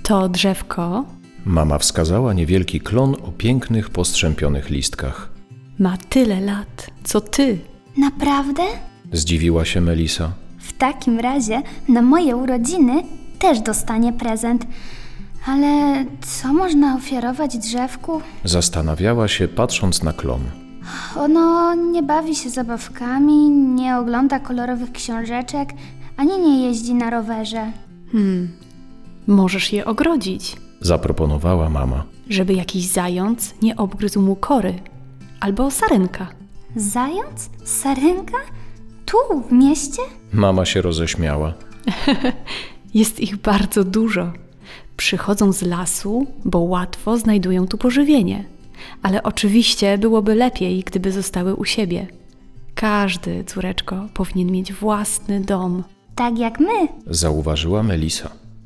To drzewko Mama wskazała niewielki klon o pięknych, postrzępionych listkach. ma tyle lat, co ty. Naprawdę? Zdziwiła się Melisa. W takim razie na moje urodziny też dostanie prezent. Ale co można ofiarować drzewku? Zastanawiała się, patrząc na klon. Ono nie bawi się zabawkami, nie ogląda kolorowych książeczek, ani nie jeździ na rowerze. Możesz je ogrodzić, Zaproponowała mama. żeby jakiś zając nie obgryzł mu kory. Albo sarenka. Zając? Sarynka? Tu, w mieście? Mama się roześmiała. Jest ich bardzo dużo. Przychodzą z lasu, bo łatwo znajdują tu pożywienie. Ale oczywiście byłoby lepiej, gdyby zostały u siebie. Każdy, córeczko, powinien mieć własny dom. Tak jak my. Zauważyła Melisa.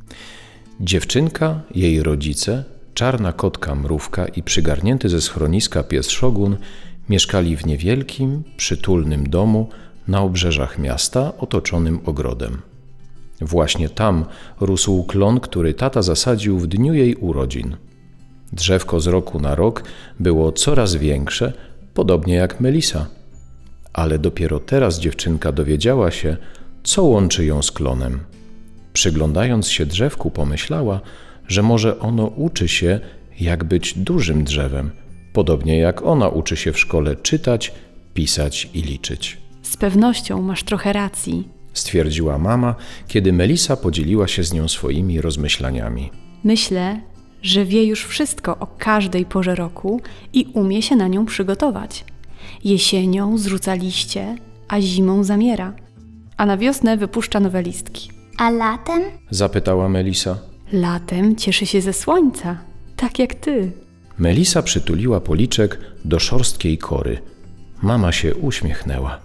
Dziewczynka, jej rodzice, czarna kotka Mrówka i przygarnięty ze schroniska pies Szogun mieszkali w niewielkim, przytulnym domu na obrzeżach miasta otoczonym ogrodem. Właśnie tam rósł klon, który tata zasadził w dniu jej urodzin. Drzewko z roku na rok było coraz większe, podobnie jak Melisa. Ale dopiero teraz dziewczynka dowiedziała się, co łączy ją z klonem. Przyglądając się drzewku, pomyślała, że może ono uczy się, jak być dużym drzewem, podobnie jak ona uczy się w szkole czytać, pisać i liczyć. Z pewnością masz trochę racji. Stwierdziła mama, kiedy Melisa podzieliła się z nią swoimi rozmyślaniami. Myślę, że wie już wszystko o każdej porze roku i umie się na nią przygotować. Jesienią zrzuca liście, a zimą zamiera. A na wiosnę wypuszcza nowe listki. A latem? Zapytała Melisa. Latem cieszy się ze słońca, tak jak ty. Melisa przytuliła policzek do szorstkiej kory. Mama się uśmiechnęła.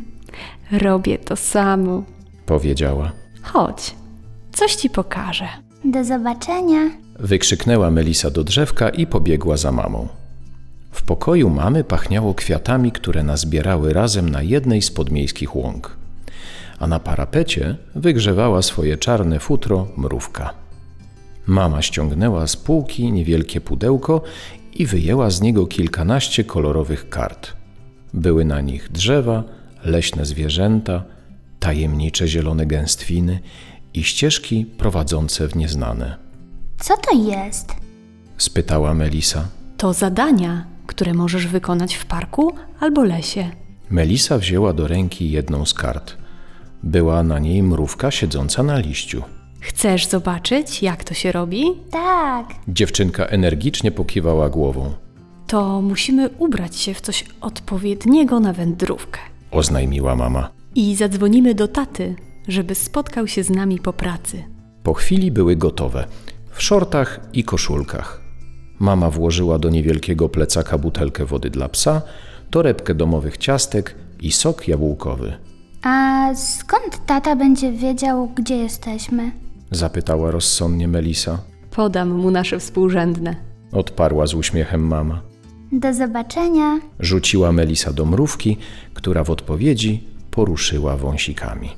Robię to samo. Powiedziała. Chodź, coś ci pokażę. Do zobaczenia. Wykrzyknęła Melisa do drzewka i pobiegła za mamą. W pokoju mamy pachniało kwiatami, które nazbierały razem na jednej z podmiejskich łąk. A na parapecie wygrzewała swoje czarne futro Mrówka. Mama ściągnęła z półki niewielkie pudełko i wyjęła z niego kilkanaście kolorowych kart. Były na nich drzewa, leśne zwierzęta, tajemnicze zielone gęstwiny i ścieżki prowadzące w nieznane. Co to jest? Spytała Melisa. To zadania, które możesz wykonać w parku albo lesie. Melisa wzięła do ręki jedną z kart. Była na niej mrówka siedząca na liściu. Chcesz zobaczyć, jak to się robi? Tak. Dziewczynka energicznie pokiwała głową. To musimy ubrać się w coś odpowiedniego na wędrówkę. Oznajmiła mama. I zadzwonimy do taty, żeby spotkał się z nami po pracy. Po chwili były gotowe, w szortach i koszulkach. Mama włożyła do niewielkiego plecaka butelkę wody dla psa, torebkę domowych ciastek i sok jabłkowy. A skąd tata będzie wiedział, gdzie jesteśmy? Zapytała rozsądnie Melisa. Podam mu nasze współrzędne. Odparła z uśmiechem mama. Do zobaczenia. Rzuciła Melisa do mrówki, która w odpowiedzi poruszyła wąsikami.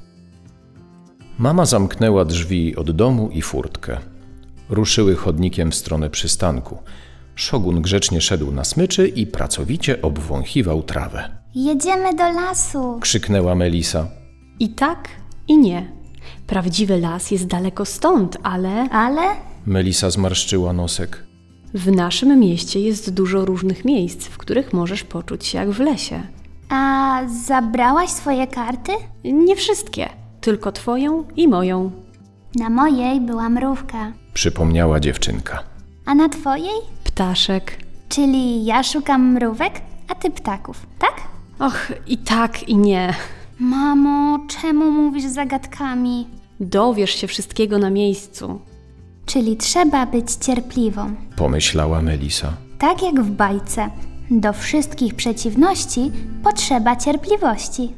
Mama zamknęła drzwi od domu i furtkę. Ruszyły chodnikiem w stronę przystanku. Szogun grzecznie szedł na smyczy i pracowicie obwąchiwał trawę. Jedziemy do lasu. Krzyknęła Melisa. I tak, i nie. Prawdziwy las jest daleko stąd, ale Ale? Melisa zmarszczyła nosek. w naszym mieście jest dużo różnych miejsc, w których możesz poczuć się jak w lesie. A zabrałaś swoje karty? Nie wszystkie, tylko twoją i moją. Na mojej była mrówka. Przypomniała dziewczynka. A na twojej? Ptaszek. Czyli ja szukam mrówek, a ty ptaków, tak? Och, i tak, i nie. Mamo, czemu mówisz zagadkami? Dowiesz się wszystkiego na miejscu. Czyli trzeba być cierpliwą. Pomyślała Melisa. Tak jak w bajce. Do wszystkich przeciwności potrzeba cierpliwości.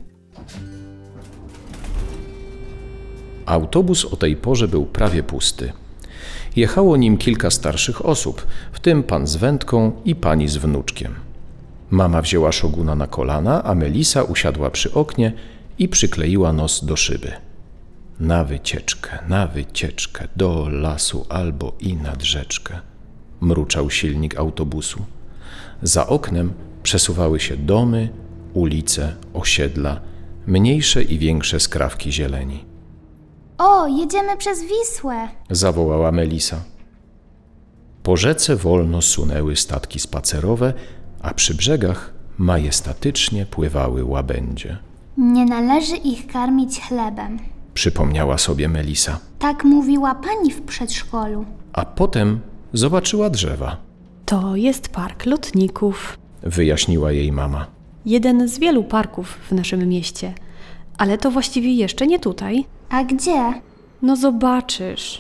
Autobus o tej porze był prawie pusty. Jechało nim kilka starszych osób, w tym pan z wędką i pani z wnuczkiem. Mama wzięła Szoguna na kolana, a Melisa usiadła przy oknie i przykleiła nos do szyby. na wycieczkę, do lasu albo i nad rzeczkę, mruczał silnik autobusu. Za oknem przesuwały się domy, ulice, osiedla, mniejsze i większe skrawki zieleni. O, jedziemy przez Wisłę. Zawołała Melisa. Po rzece wolno sunęły statki spacerowe, a przy brzegach majestatycznie pływały łabędzie. Nie należy ich karmić chlebem. Przypomniała sobie Melisa. Tak mówiła pani w przedszkolu. A potem zobaczyła drzewa. To jest park lotników. Wyjaśniła jej mama. Jeden z wielu parków w naszym mieście. Ale to właściwie jeszcze nie tutaj. A gdzie? No zobaczysz.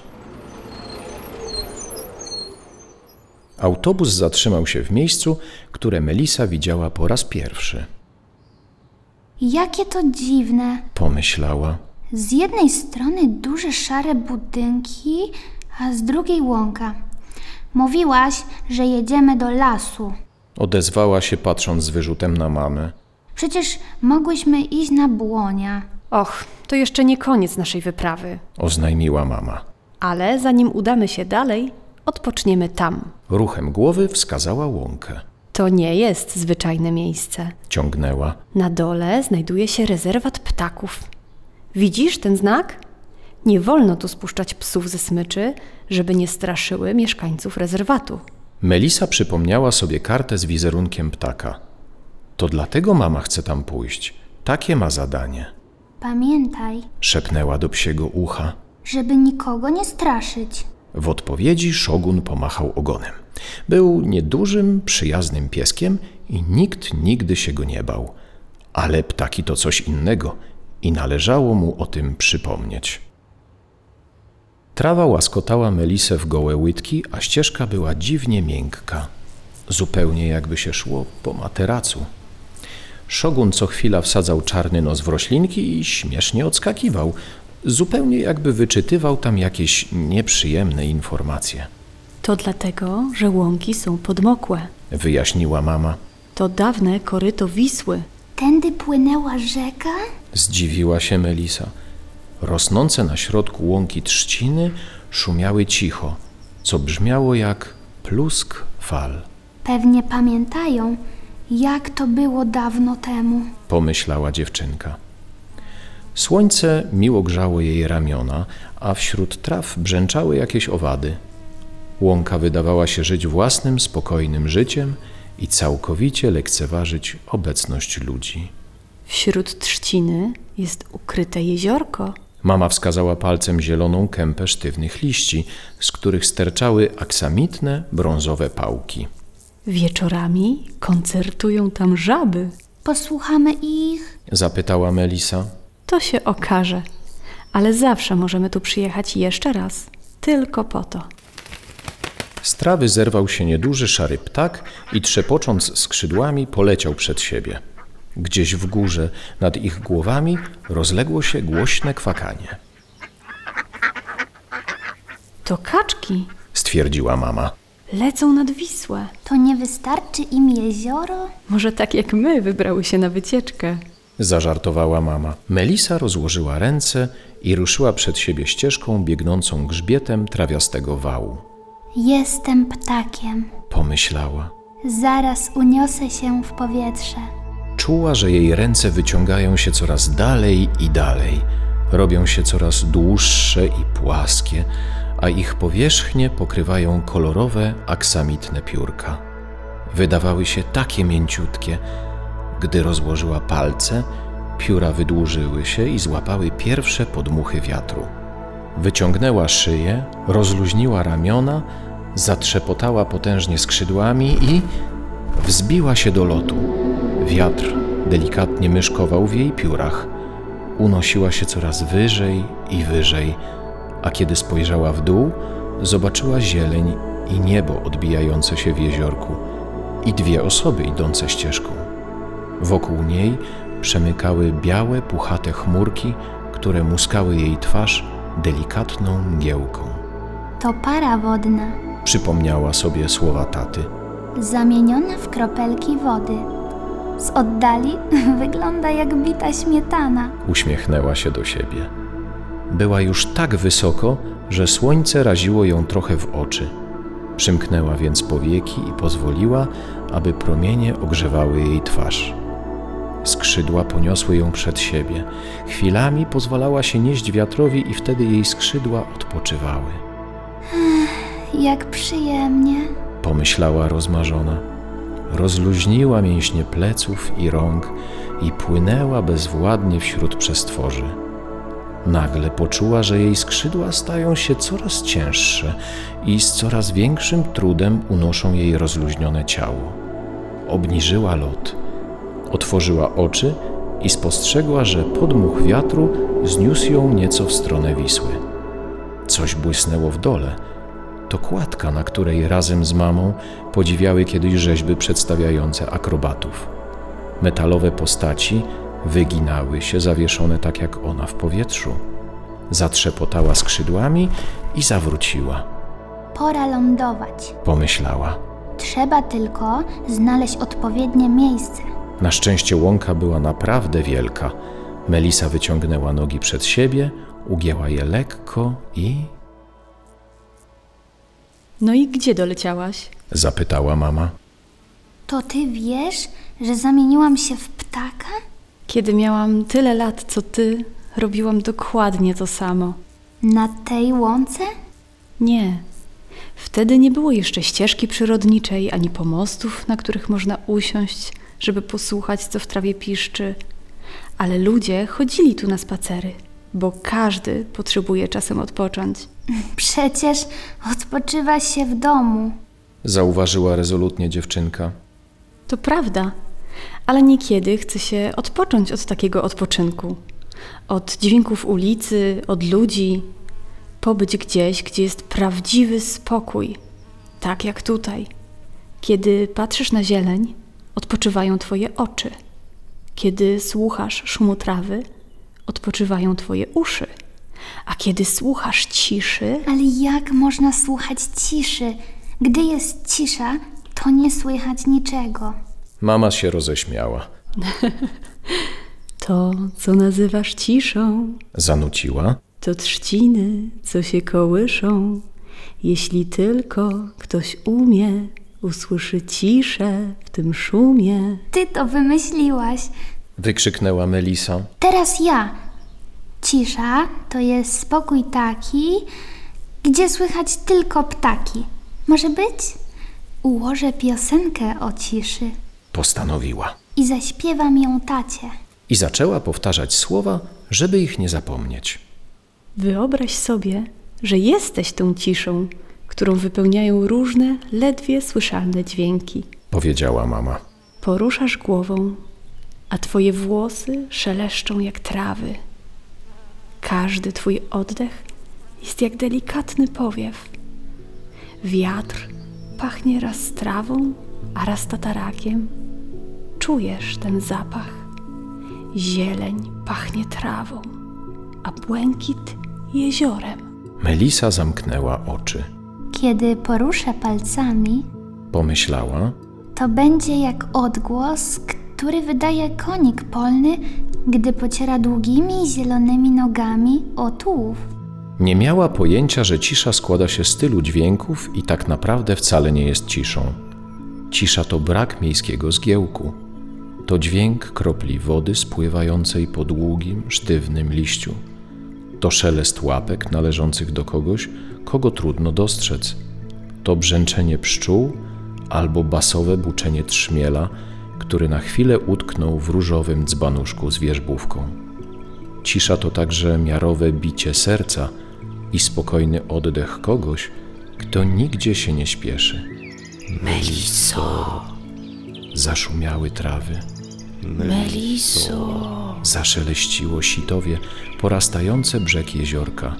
Autobus zatrzymał się w miejscu, które Melisa widziała po raz pierwszy. Jakie to dziwne. Pomyślała. Z jednej strony duże szare budynki, a z drugiej łąka. Mówiłaś, że jedziemy do lasu. Odezwała się, patrząc z wyrzutem na mamę. Przecież mogłyśmy iść na Błonia. Och, to jeszcze nie koniec naszej wyprawy. Oznajmiła mama. Ale zanim udamy się dalej, odpoczniemy tam. Ruchem głowy wskazała łąkę. To nie jest zwyczajne miejsce. Ciągnęła. Na dole znajduje się rezerwat ptaków. Widzisz ten znak? Nie wolno tu spuszczać psów ze smyczy, żeby nie straszyły mieszkańców rezerwatu. Melisa przypomniała sobie kartę z wizerunkiem ptaka. To dlatego mama chce tam pójść. Takie ma zadanie. Pamiętaj, Szepnęła do psiego ucha. żeby nikogo nie straszyć. W odpowiedzi szogun pomachał ogonem. Był niedużym, przyjaznym pieskiem i nikt nigdy się go nie bał. Ale ptaki to coś innego i należało mu o tym przypomnieć. Trawa łaskotała Melisę w gołe łydki, a ścieżka była dziwnie miękka. Zupełnie jakby się szło po materacu. Szogun co chwila wsadzał czarny nos w roślinki i śmiesznie odskakiwał, zupełnie jakby wyczytywał tam jakieś nieprzyjemne informacje. To dlatego, że łąki są podmokłe. Wyjaśniła mama. To dawne koryto Wisły. Tędy płynęła rzeka? Zdziwiła się Melisa. Rosnące na środku łąki trzciny szumiały cicho, co brzmiało jak plusk fal. Pewnie pamiętają, jak to było dawno temu. Pomyślała dziewczynka. Słońce miło grzało jej ramiona, a wśród traw brzęczały jakieś owady. Łąka wydawała się żyć własnym, spokojnym życiem i całkowicie lekceważyć obecność ludzi. Wśród trzciny jest ukryte jeziorko. Mama wskazała palcem zieloną kępę sztywnych liści, z których sterczały aksamitne, brązowe pałki. Wieczorami koncertują tam żaby. Posłuchamy ich. Zapytała Melisa. To się okaże. Ale zawsze możemy tu przyjechać jeszcze raz. Tylko po to. Z trawy zerwał się nieduży szary ptak i trzepocząc skrzydłami poleciał przed siebie. Gdzieś w górze, nad ich głowami, rozległo się głośne kwakanie. To kaczki. Stwierdziła mama. Lecą nad Wisłę. To nie wystarczy im jezioro? Może tak jak my wybrały się na wycieczkę. Zażartowała mama. Melisa rozłożyła ręce i ruszyła przed siebie ścieżką biegnącą grzbietem trawiastego wału. Jestem ptakiem. Pomyślała. Zaraz uniosę się w powietrze. Czuła, że jej ręce wyciągają się coraz dalej i dalej. Robią się coraz dłuższe i płaskie, a ich powierzchnie pokrywają kolorowe, aksamitne piórka. Wydawały się takie mięciutkie. Gdy rozłożyła palce, pióra wydłużyły się i złapały pierwsze podmuchy wiatru. Wyciągnęła szyję, rozluźniła ramiona, zatrzepotała potężnie skrzydłami i wzbiła się do lotu. Wiatr delikatnie myszkował w jej piórach. Unosiła się coraz wyżej i wyżej, a kiedy spojrzała w dół, zobaczyła zieleń i niebo odbijające się w jeziorku i dwie osoby idące ścieżką. Wokół niej przemykały białe, puchate chmurki, które muskały jej twarz delikatną mgiełką. To para wodna, Przypomniała sobie słowa taty. zamieniona w kropelki wody. Z oddali wygląda jak bita śmietana. Uśmiechnęła się do siebie. Była już tak wysoko, że słońce raziło ją trochę w oczy. Przymknęła więc powieki i pozwoliła, aby promienie ogrzewały jej twarz. Skrzydła poniosły ją przed siebie. Chwilami pozwalała się nieść wiatrowi i wtedy jej skrzydła odpoczywały. Jak przyjemnie. Pomyślała rozmarzona. Rozluźniła mięśnie pleców i rąk i płynęła bezwładnie wśród przestworzy. Nagle poczuła, że jej skrzydła stają się coraz cięższe i z coraz większym trudem unoszą jej rozluźnione ciało. Obniżyła lot. Otworzyła oczy i spostrzegła, że podmuch wiatru zniósł ją nieco w stronę Wisły. Coś błysnęło w dole. To kładka, na której razem z mamą podziwiały kiedyś rzeźby przedstawiające akrobatów. Metalowe postaci wyginały się, zawieszone tak jak ona w powietrzu. Zatrzepotała skrzydłami i zawróciła. Pora lądować. Pomyślała. Trzeba tylko znaleźć odpowiednie miejsce. Na szczęście łąka była naprawdę wielka. Melisa wyciągnęła nogi przed siebie, ugięła je lekko i... No i gdzie doleciałaś? Zapytała mama. To ty wiesz, że zamieniłam się w ptaka? Kiedy miałam tyle lat, co ty, robiłam dokładnie to samo. Na tej łące? Nie. Wtedy nie było jeszcze ścieżki przyrodniczej, ani pomostów, na których można usiąść, żeby posłuchać, co w trawie piszczy. Ale ludzie chodzili tu na spacery, bo każdy potrzebuje czasem odpocząć. Przecież odpoczywa się w domu. Zauważyła rezolutnie dziewczynka. To prawda, ale niekiedy chce się odpocząć od takiego odpoczynku. Od dźwięków ulicy, od ludzi. Pobyć gdzieś, gdzie jest prawdziwy spokój. Tak jak tutaj. Kiedy patrzysz na zieleń, odpoczywają twoje oczy. Kiedy słuchasz szumu trawy, odpoczywają twoje uszy. A kiedy słuchasz ciszy... Ale jak można słuchać ciszy? Gdy jest cisza, to nie słychać niczego. Mama się roześmiała. To, co nazywasz ciszą, Zanuciła. to trzciny, co się kołyszą. Jeśli tylko ktoś umie, usłyszy ciszę w tym szumie. Ty to wymyśliłaś. Wykrzyknęła Melisa. Teraz ja. Cisza to jest spokój taki, gdzie słychać tylko ptaki. Może być? Ułożę piosenkę o ciszy Postanowiła. i zaśpiewam ją tacie. I zaczęła powtarzać słowa, żeby ich nie zapomnieć. Wyobraź sobie, że jesteś tą ciszą, którą wypełniają różne, ledwie słyszalne dźwięki. Powiedziała mama. Poruszasz głową, a twoje włosy szeleszczą jak trawy. Każdy twój oddech jest jak delikatny powiew. Wiatr pachnie raz trawą, a raz tatarakiem. Czujesz ten zapach. Zieleń pachnie trawą, a błękit jeziorem. Melisa zamknęła oczy. Kiedy poruszę palcami, Pomyślała. to będzie jak odgłos, który wydaje konik polny, gdy pociera długimi, zielonymi nogami o tułów. Nie miała pojęcia, że cisza składa się z tylu dźwięków i tak naprawdę wcale nie jest ciszą. Cisza to brak miejskiego zgiełku. To dźwięk kropli wody spływającej po długim, sztywnym liściu. To szelest łapek należących do kogoś, kogo trudno dostrzec. To brzęczenie pszczół albo basowe buczenie trzmiela, który na chwilę utknął w różowym dzbanuszku z wierzbówką. Cisza to także miarowe bicie serca i spokojny oddech kogoś, kto nigdzie się nie śpieszy. Meliso, Zaszumiały trawy. Meliso, Zaszeleściło sitowie porastające brzeg jeziorka.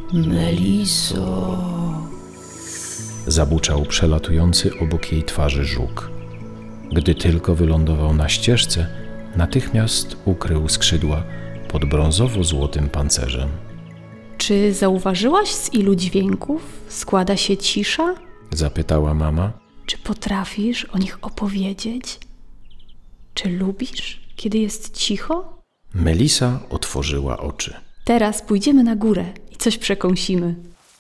Meliso. Zabuczał przelatujący obok jej twarzy żuk. Gdy tylko wylądował na ścieżce, natychmiast ukrył skrzydła pod brązowo-złotym pancerzem. Czy zauważyłaś, z ilu dźwięków składa się cisza? Zapytała mama. Czy potrafisz o nich opowiedzieć? Czy lubisz, kiedy jest cicho? Melisa otworzyła oczy. Teraz pójdziemy na górę i coś przekąsimy.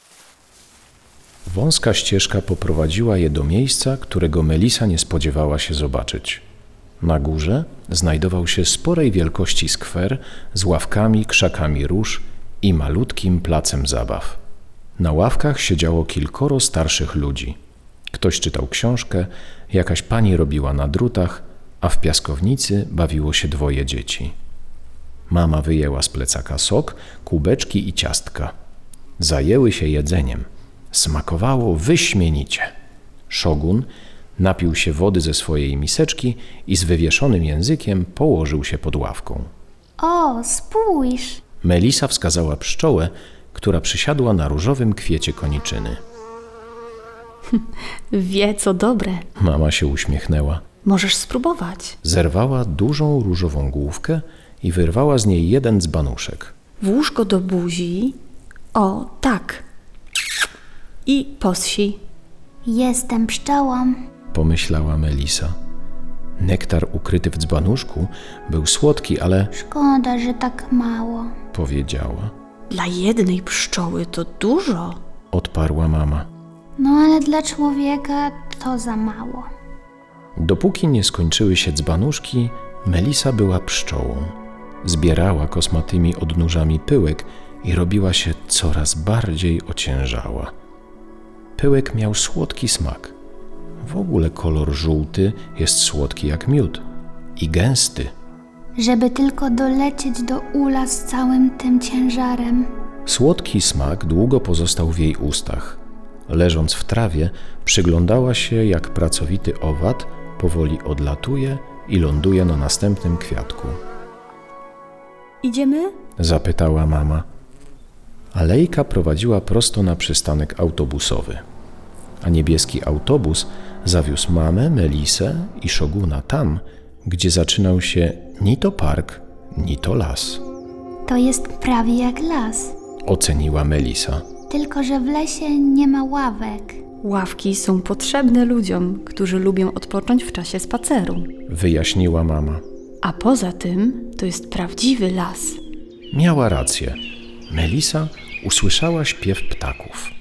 Wąska ścieżka poprowadziła je do miejsca, którego Melisa nie spodziewała się zobaczyć. Na górze znajdował się sporej wielkości skwer z ławkami, krzakami róż i malutkim placem zabaw. Na ławkach siedziało kilkoro starszych ludzi. Ktoś czytał książkę, jakaś pani robiła na drutach, a w piaskownicy bawiło się 2 dzieci. Mama wyjęła z plecaka sok, kubeczki i ciastka. Zajęły się jedzeniem. Smakowało wyśmienicie. Szogun napił się wody ze swojej miseczki i z wywieszonym językiem położył się pod ławką. O, spójrz! Melisa wskazała pszczołę, która przysiadła na różowym kwiecie koniczyny. Wie, co dobre. Mama się uśmiechnęła. Możesz spróbować. Zerwała dużą różową główkę i wyrwała z niej jeden dzbanuszek. Włóż go do buzi. O, tak. I possi. Jestem pszczołą. Pomyślała Melisa. Nektar ukryty w dzbanuszku był słodki, ale Szkoda, że tak mało. powiedziała. Dla jednej pszczoły to dużo. Odparła mama. No ale dla człowieka to za mało. Dopóki nie skończyły się dzbanuszki, Melisa była pszczołą. Zbierała kosmatymi odnóżami pyłek i robiła się coraz bardziej ociężała. Pyłek miał słodki smak. W ogóle kolor żółty jest słodki jak miód i gęsty. Żeby tylko dolecieć do ula z całym tym ciężarem. Słodki smak długo pozostał w jej ustach. Leżąc w trawie, przyglądała się, jak pracowity owad powoli odlatuje i ląduje na następnym kwiatku. Idziemy? Zapytała mama. Alejka prowadziła prosto na przystanek autobusowy, a niebieski autobus zawiózł mamę, Melisę i Szoguna tam, gdzie zaczynał się ni to park, ni to las. To jest prawie jak las. Oceniła Melisa. Tylko że w lesie nie ma ławek. Ławki są potrzebne ludziom, którzy lubią odpocząć w czasie spaceru. Wyjaśniła mama. A poza tym to jest prawdziwy las. Miała rację. Melisa usłyszała śpiew ptaków.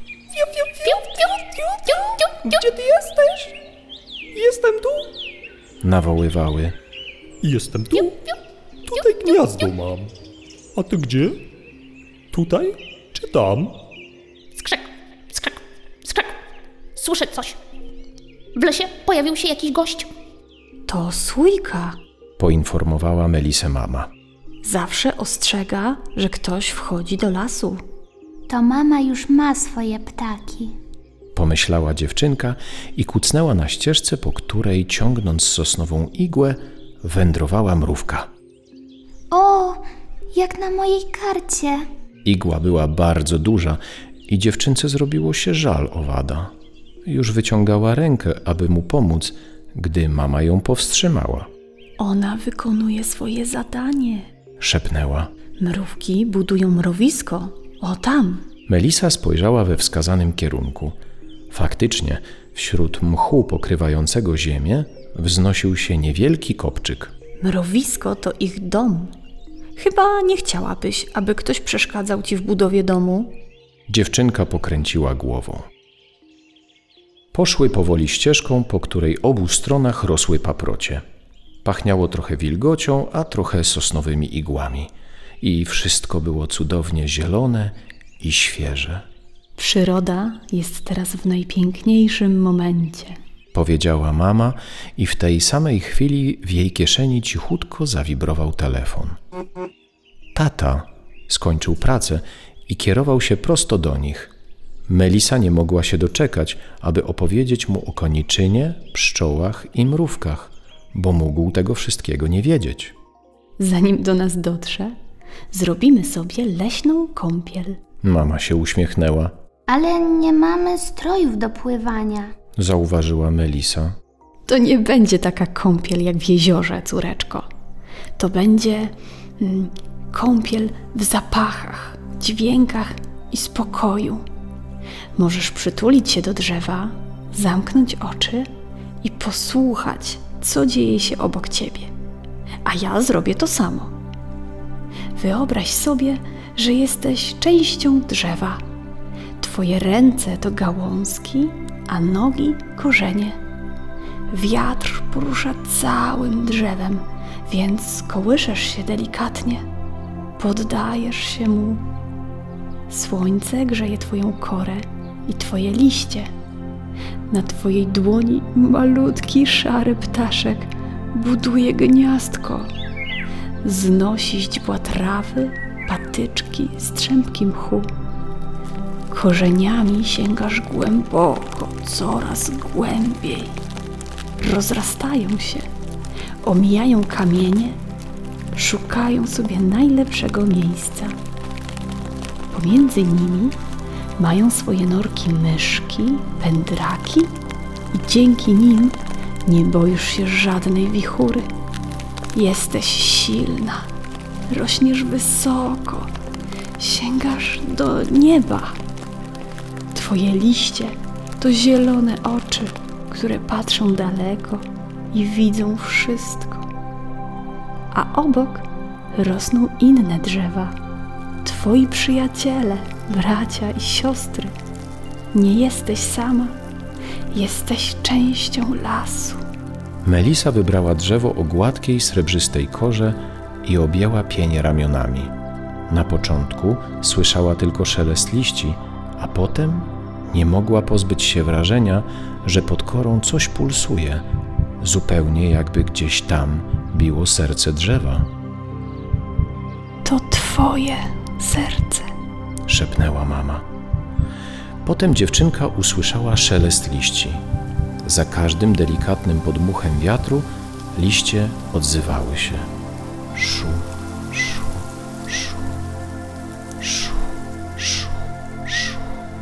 Gdzie ty jesteś? Jestem tu. Nawoływały. Jestem tu. Tutaj gniazdo mam. A ty gdzie? Tutaj czy tam? Skrzyk, skrzyk, skrzyk. Słyszę coś. W lesie pojawił się jakiś gość. To sójka. Poinformowała Melisę mama. Zawsze ostrzega, że ktoś wchodzi do lasu. To mama już ma swoje ptaki. Pomyślała dziewczynka i kucnęła na ścieżce, po której, ciągnąc sosnową igłę, wędrowała mrówka. O, jak na mojej karcie. Igła była bardzo duża i dziewczynce zrobiło się żal owada. Już wyciągała rękę, aby mu pomóc, gdy mama ją powstrzymała. Ona wykonuje swoje zadanie. Szepnęła. Mrówki budują mrowisko. O tam. Melisa spojrzała we wskazanym kierunku. Faktycznie, wśród mchu pokrywającego ziemię wznosił się niewielki kopczyk. Mrowisko to ich dom. Chyba nie chciałabyś, aby ktoś przeszkadzał ci w budowie domu? Dziewczynka pokręciła głową. Poszły powoli ścieżką, po której obu stronach rosły paprocie. Pachniało trochę wilgocią, a trochę sosnowymi igłami. I wszystko było cudownie zielone i świeże. Przyroda jest teraz w najpiękniejszym momencie. Powiedziała mama i w tej samej chwili w jej kieszeni cichutko zawibrował telefon. Tata skończył pracę i kierował się prosto do nich. Melisa nie mogła się doczekać, aby opowiedzieć mu o koniczynie, pszczołach i mrówkach, bo mógł tego wszystkiego nie wiedzieć. Zanim do nas dotrze, zrobimy sobie leśną kąpiel. Mama się uśmiechnęła. Ale nie mamy strojów do pływania. Zauważyła Melisa. To nie będzie taka kąpiel jak w jeziorze, córeczko. To będzie kąpiel w zapachach, dźwiękach i spokoju. Możesz przytulić się do drzewa, zamknąć oczy i posłuchać, co dzieje się obok ciebie. A ja zrobię to samo. Wyobraź sobie, że jesteś częścią drzewa. Twoje ręce to gałązki, a nogi korzenie. Wiatr porusza całym drzewem, więc kołyszesz się delikatnie. Poddajesz się mu. Słońce grzeje twoją korę i twoje liście. Na twojej dłoni malutki, szary ptaszek buduje gniazdko. Znosi źdźbła trawy, patyczki, strzępki mchu. Korzeniami sięgasz głęboko, coraz głębiej. Rozrastają się, omijają kamienie, szukają sobie najlepszego miejsca. Pomiędzy nimi mają swoje norki myszki, pędraki i dzięki nim nie boisz się żadnej wichury. Jesteś silna, rośniesz wysoko, sięgasz do nieba. Twoje liście to zielone oczy, które patrzą daleko i widzą wszystko. A obok rosną inne drzewa, twoi przyjaciele, bracia i siostry. Nie jesteś sama, jesteś częścią lasu. Melisa wybrała drzewo o gładkiej, srebrzystej korze i objęła pień ramionami. Na początku słyszała tylko szelest liści, a potem nie mogła pozbyć się wrażenia, że pod korą coś pulsuje, zupełnie jakby gdzieś tam biło serce drzewa. To twoje serce. Szepnęła mama. Potem dziewczynka usłyszała szelest liści. Za każdym delikatnym podmuchem wiatru liście odzywały się. Szu, szu, szu, szu, szu, szu.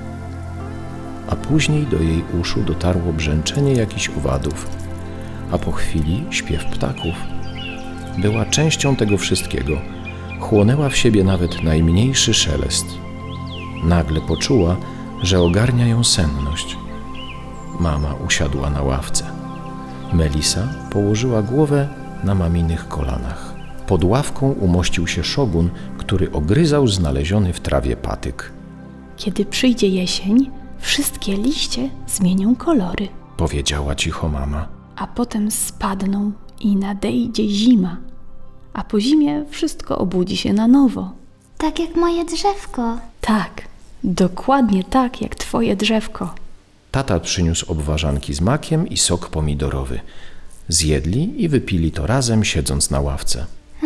A później do jej uszu dotarło brzęczenie jakichś owadów, a po chwili śpiew ptaków. Była częścią tego wszystkiego. Chłonęła w siebie nawet najmniejszy szelest. Nagle poczuła, że ogarnia ją senność. Mama usiadła na ławce. Melisa położyła głowę na maminych kolanach. Pod ławką umościł się szogun, który ogryzał znaleziony w trawie patyk. Kiedy przyjdzie jesień, wszystkie liście zmienią kolory, Powiedziała cicho mama. a potem spadną i nadejdzie zima, a po zimie wszystko obudzi się na nowo. Tak jak moje drzewko. Tak, dokładnie tak jak twoje drzewko. Tata przyniósł obwarzanki z makiem i sok pomidorowy. Zjedli i wypili to razem, siedząc na ławce.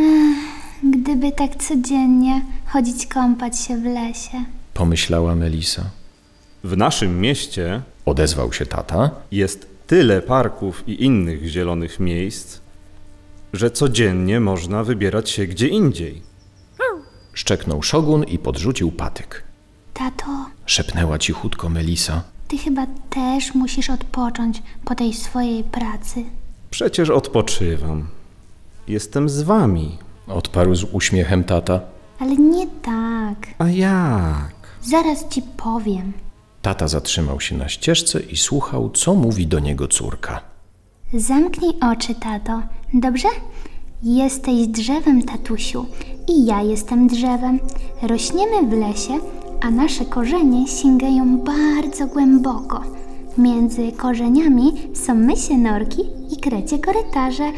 Gdyby tak codziennie chodzić kąpać się w lesie. Pomyślała Melisa. W naszym mieście Odezwał się tata. jest tyle parków i innych zielonych miejsc, że codziennie można wybierać się gdzie indziej. Szczeknął szogun i podrzucił patyk. Tato, Szepnęła cichutko Melisa. ty chyba też musisz odpocząć po tej swojej pracy. Przecież odpoczywam. Jestem z wami. Odparł z uśmiechem tata. Ale nie tak. A jak? Zaraz ci powiem. Tata zatrzymał się na ścieżce i słuchał, co mówi do niego córka. Zamknij oczy, tato. Dobrze? Jesteś drzewem, tatusiu. I ja jestem drzewem. Rośniemy w lesie, a nasze korzenie sięgają bardzo głęboko. Między korzeniami są mysie norki i krecie korytarze.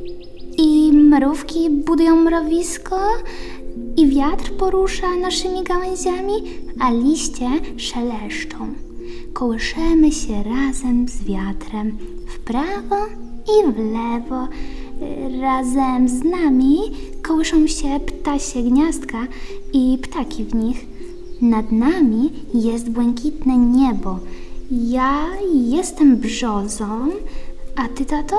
I mrówki budują mrowisko, i wiatr porusza naszymi gałęziami, a liście szeleszczą. Kołyszemy się razem z wiatrem, w prawo i w lewo. Razem z nami kołyszą się ptasie gniazdka i ptaki w nich. Nad nami jest błękitne niebo. Ja jestem brzozą, a ty, tato?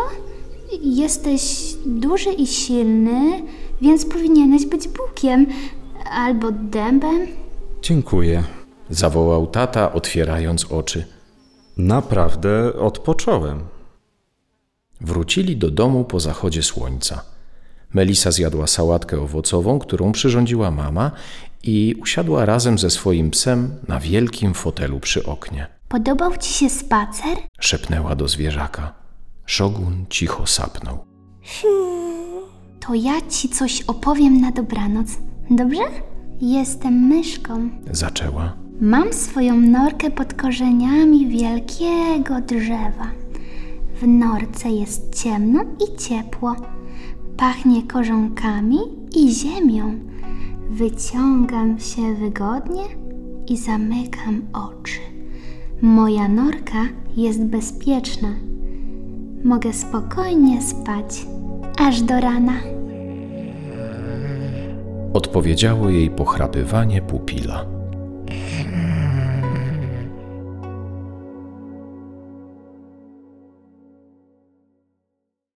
Jesteś duży i silny, więc powinieneś być bukiem albo dębem. Dziękuję. Zawołał tata, otwierając oczy. Naprawdę odpocząłem. Wrócili do domu po zachodzie słońca. Melisa zjadła sałatkę owocową, którą przyrządziła mama i usiadła razem ze swoim psem na wielkim fotelu przy oknie. Podobał ci się spacer? Szepnęła do zwierzaka. Szogun cicho sapnął. To ja ci coś opowiem na dobranoc. Dobrze? Jestem myszką. zaczęła. Mam swoją norkę pod korzeniami wielkiego drzewa. W norce jest ciemno i ciepło. Pachnie korzonkami i ziemią. Wyciągam się wygodnie i zamykam oczy. Moja norka jest bezpieczna. Mogę spokojnie spać, aż do rana. Odpowiedziało jej pochrapywanie pupila.